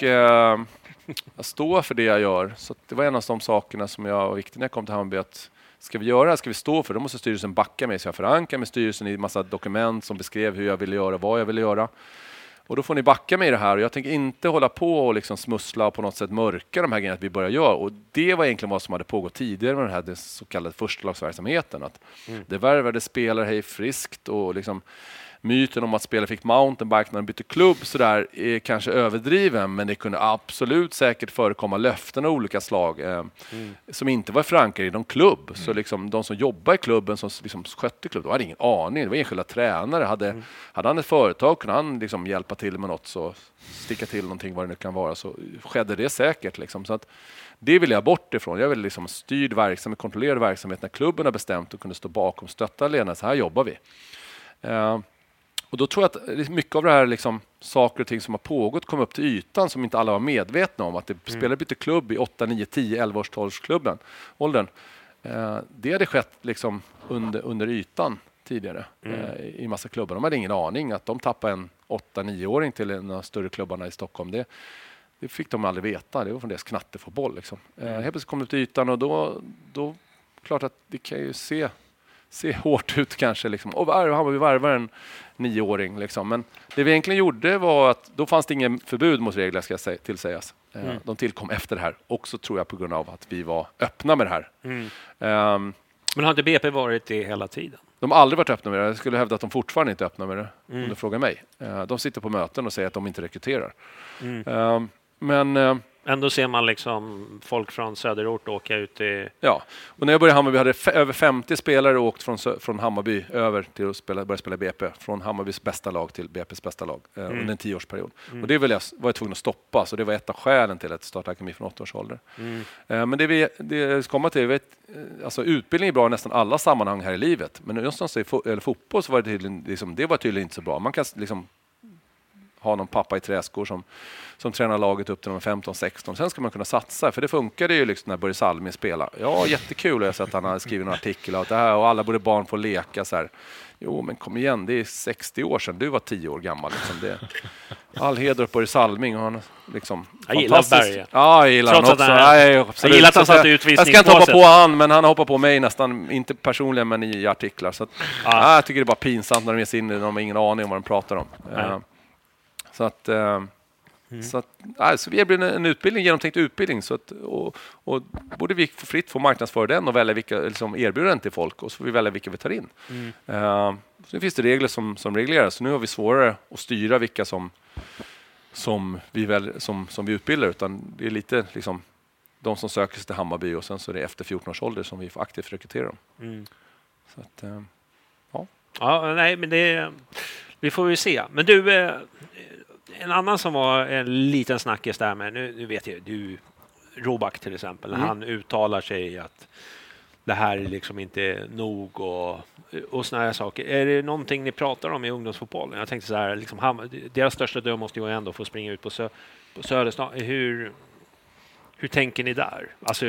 att stå för det jag gör. Så det var en av de sakerna som jag var viktig när jag kom till Hammarby. Att ska vi stå för, då måste styrelsen backa mig. Så jag förankrar med styrelsen i en massa dokument som beskrev hur jag ville göra, vad jag ville göra. Och då får ni backa mig i det här. Och jag tänker inte hålla på och liksom smussla och på något sätt mörka de här grejerna att vi börjar göra. Och det var egentligen vad som hade pågått tidigare med den så kallade förstalagsverksamheten. Att det värvade spelare hej friskt och liksom myten om att spelare fick mountainbike när de bytte klubb så där är kanske överdriven, men det kunde absolut säkert förekomma löften av olika slag som inte var förankrade i någon klubb. Så liksom de som jobbar i klubben, som liksom skötte klubben, de hade ingen aning. Det var enskilda tränare. Hade han ett företag kunde han liksom hjälpa till med något, så sticka till någonting vad det nu kan vara, så skedde det säkert. Liksom. Så att det vill jag bort ifrån. Jag vill liksom styrd verksamhet, kontrollerad verksamhet när klubben har bestämt och kunde stå bakom, stötta ledarna. Så här jobbar vi. Och då tror jag att mycket av det här liksom, saker och ting som har pågått kom upp till ytan som inte alla var medvetna om. Att det spelare bytte klubb i 8, 9, 10, 11 årsklubben. Det hade skett liksom under ytan tidigare i massa klubbar. De hade ingen aning att de tappade en 8-9-åring till en av större klubbarna i Stockholm. Det fick de aldrig veta. Det var från deras knattefotboll. Liksom. Helt plötsligt kom det till ytan och då klart att det kan ju se hårt ut kanske. Liksom. Och Hammarby värvar en 9-åring. Liksom. Men det vi egentligen gjorde var att då fanns det ingen förbud mot regler, ska tillsägas. De tillkom efter det här. Också tror jag på grund av att vi var öppna med det här. Men har inte BP varit det hela tiden? De har aldrig varit öppna med det. Jag skulle hävda att de fortfarande inte är öppna med det. Om du frågar mig. De sitter på möten och säger att de inte rekryterar. Men... Ändå ser man liksom folk från söderort åka ut i... Ja, och när jag började Hammarby hade över 50 spelare åkt från Hammarby över till att börja spela BP. Från Hammarbys bästa lag till BP:s bästa lag under en 10-årsperiod. Och det var jag tvungen att stoppa, så det var ett av skälen till att starta akademi från 8 års ålder. Men det kommer till, alltså utbildning är bra i nästan alla sammanhang här i livet. Men någonstans i fotboll så var det tydligen inte så bra. Man kan liksom ha någon pappa i träskor som tränar laget upp till de 15-16. Sen ska man kunna satsa, för det funkar ju liksom när Börje Salming spelar. Ja, jättekul att jag sett att han har skrivit en artikel och alla borde barn få leka så här. Jo, men kom igen, det är 60 år sedan. Du var 10 år gammal. Liksom. All heder upp Börje Salming. Han, liksom, jag gillar Berge. Ja, jag gillar han också. Jag gillar att han satt utvisning. Jag ska inte hoppa på han, men han hoppar på mig nästan, inte personligen, men i artiklar. Så att, jag tycker det är bara pinsamt när de ger sig in i, de har ingen aning om vad de pratar om. Så vi erbjuder en utbildning, genomtänkt utbildning, så att, och borde vi fritt få marknadsföra den och välja vilka liksom erbjuder den till folk, och så får vi välja vilka vi tar in. Så finns det regler som reglerar, så nu har vi svårare att styra vilka som vi utbildar, utan det är lite liksom de som söker sig till Hammarby, och sen så är det efter 14 års ålder som vi får aktivt rekrytera dem. Så att, ja, nej, men vi får ju se. Men du, En annan som var en liten snackis där med, nu vet jag, du Roback till exempel, när han uttalar sig att det här är liksom inte nog och såna här saker. Är det någonting ni pratar om i ungdomsfotbollen? Jag tänkte så här, liksom, deras största dröm måste ju ändå få springa ut på Söderstad. Hur tänker ni där? Alltså,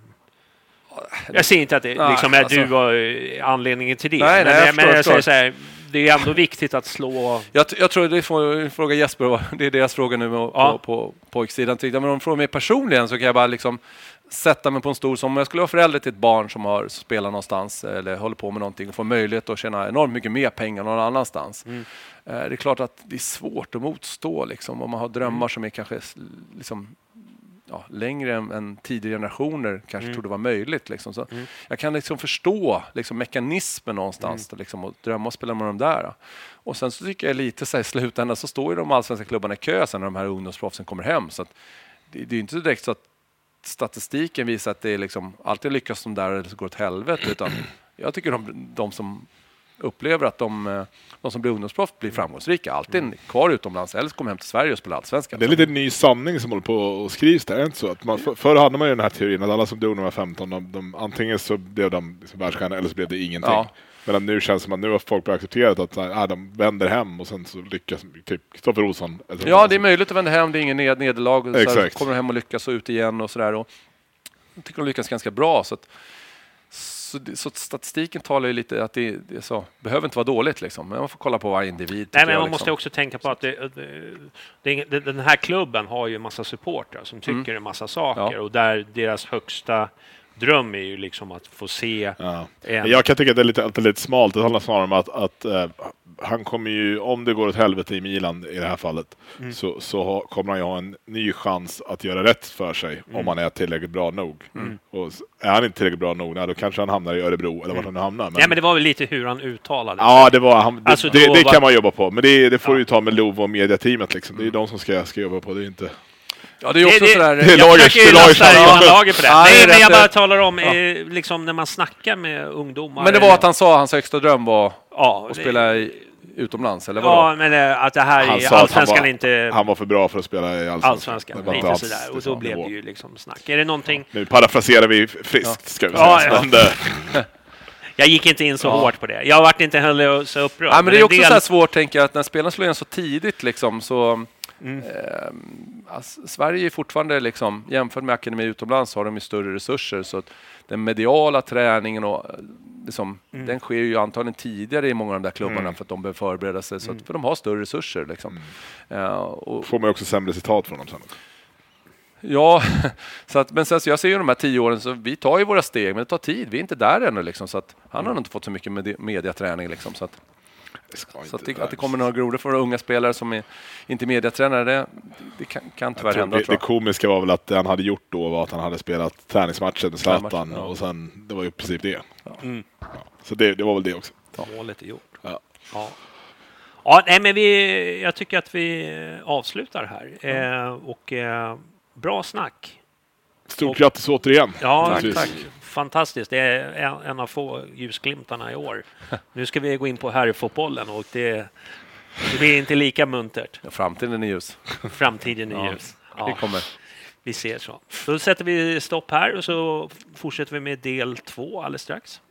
jag ser inte att det liksom är du var anledningen till det. Nej, men jag säger så här, det är ändå viktigt att slå... Jag tror det får fråga Jesper, det är deras fråga nu på pojksidan. Men om de frågar mig personligen så kan jag bara liksom sätta mig på en stol som om jag skulle vara förälder till ett barn som har spelat någonstans eller håller på med någonting och får möjlighet att tjäna enormt mycket mer pengar någon annanstans. Det är klart att det är svårt att motstå liksom, om man har drömmar som är kanske liksom, längre än tidigare generationer kanske trodde var möjligt. Liksom. Så jag kan liksom förstå liksom, mekanismen någonstans liksom, och drömma och spela med de där. Och sen så tycker jag lite så här, i slutändan så står ju de allsvenska klubbarna i kö sen när de här ungdomsproffsen kommer hem. Så att det är inte direkt så att statistiken visar att det är liksom, alltid lyckas de där eller så går åt helvete. Utan jag tycker de som upplever att de som blir ungdomsproffs blir framgångsrika. Alltid kvar utomlands eller kommer hem till Sverige och spelar allsvenskan. Det är lite ny sanning som håller på och skrivs där. Är det inte så? Att förr hade man ju den här teorin att alla som dog när de var 15, de antingen så blev de liksom världsstjärnor eller så blev det ingenting. Ja. Men nu känns det som att nu har folk börjat acceptera att de vänder hem och sen så lyckas typ Kristoffer Olsson. Ja, det är möjligt att vända hem. Det är ingen nederlag. Så kommer de hem och lyckas och ut igen och sådär. Och jag tycker de lyckas ganska bra. Så statistiken talar ju lite att det är så. Behöver inte vara dåligt liksom. Men man får kolla på varje individ. Nej, men man måste också tänka på att den här klubben har ju en massa supportrar som tycker en massa saker. Och där deras högsta dröm är ju liksom att få se Jag kan tycka att det är lite smalt. Det handlar snarare om att han kommer ju, om det går åt helvete i Milan i det här fallet, så kommer han ju ha en ny chans att göra rätt för sig om han är tillräckligt bra nog. Och är han inte tillräckligt bra nog, då kanske han hamnar i Örebro eller vart han nu hamnar. Men det var väl lite hur han uttalade. Ja, det var han. Alltså, det kan man jobba på. Men det får ju ta med Lov och mediateamet liksom. Det är ju de som ska jobba på det, är inte... Ja, det är också sådär. Jag försöker lasta Johan Lager på det. Nej, men jag bara talar om liksom när man snackar med ungdomar. Men det var att han sa hans högsta dröm var att spela utomlands, eller vad? Ja, men att det här i allsvenskan inte... Han var för bra för att spela i allsvenskan. Inte sådär. Och då blev det ju liksom snack. Är det någonting... Nu parafraserar vi friskt, ska vi säga. Jag gick inte in så hårt på det. Jag har varit inte heller så upprörd. Ja, men det är också så här svårt, tänker jag, att när spelarna slår igen så tidigt liksom, så... Sverige är fortfarande liksom, jämfört med akademi utomlands har de ju större resurser, så att den mediala träningen och liksom, den sker ju antagligen tidigare i många av de där klubbarna för att de behöver förbereda sig, så att, för de har större resurser liksom. Och får man också sämre citat från dem sen. Ja, så att, men sen så jag ser ju de här 10 åren, så vi tar ju våra steg, men det tar tid, vi är inte där ännu liksom, så att han har inte fått så mycket mediaträning liksom, så att att det kommer några grodor för unga spelare som är inte mediatränare, det kan tyvärr hända. Det komiska var väl att det han hade gjort då var att han hade spelat träningsmatchen med Zlatan och sen, det var ju i princip det. Så det var väl det också. Målet är gjort. Ja, nej, men jag tycker att vi avslutar här. Bra snack. Stort grattis återigen. Ja, tack. Fantastiskt. Det är en av få ljusglimtarna i år. Nu ska vi gå in på herrfotbollen och det blir inte lika muntert. Ja, framtiden är ljus. Framtiden är ljus. Ja, det kommer. Vi ser så. Då sätter vi stopp här och så fortsätter vi med del 2 alldeles strax.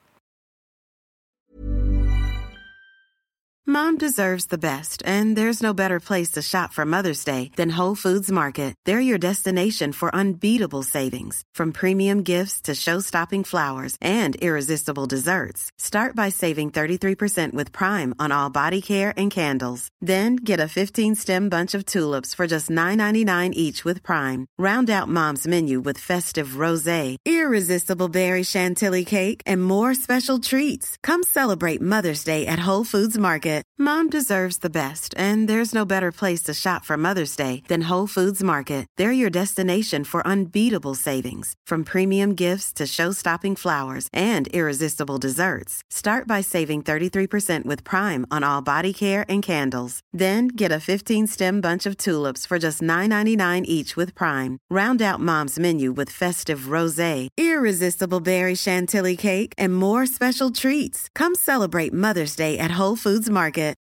Mom deserves the best, and there's no better place to shop for Mother's Day than Whole Foods Market. They're your destination for unbeatable savings, from premium gifts to show-stopping flowers and irresistible desserts. Start by saving 33% with Prime on all body care and candles. Then get a 15-stem bunch of tulips for just $9.99 each with Prime. Round out Mom's menu with festive rosé, irresistible berry chantilly cake, and more special treats. Come celebrate Mother's Day at Whole Foods Market. Mom deserves the best, and there's no better place to shop for Mother's Day than Whole Foods Market. They're your destination for unbeatable savings, from premium gifts to show-stopping flowers and irresistible desserts. Start by saving 33% with Prime on all body care and candles. Then get a 15-stem bunch of tulips for just $9.99 each with Prime. Round out Mom's menu with festive rosé, irresistible berry chantilly cake, and more special treats. Come celebrate Mother's Day at Whole Foods Market.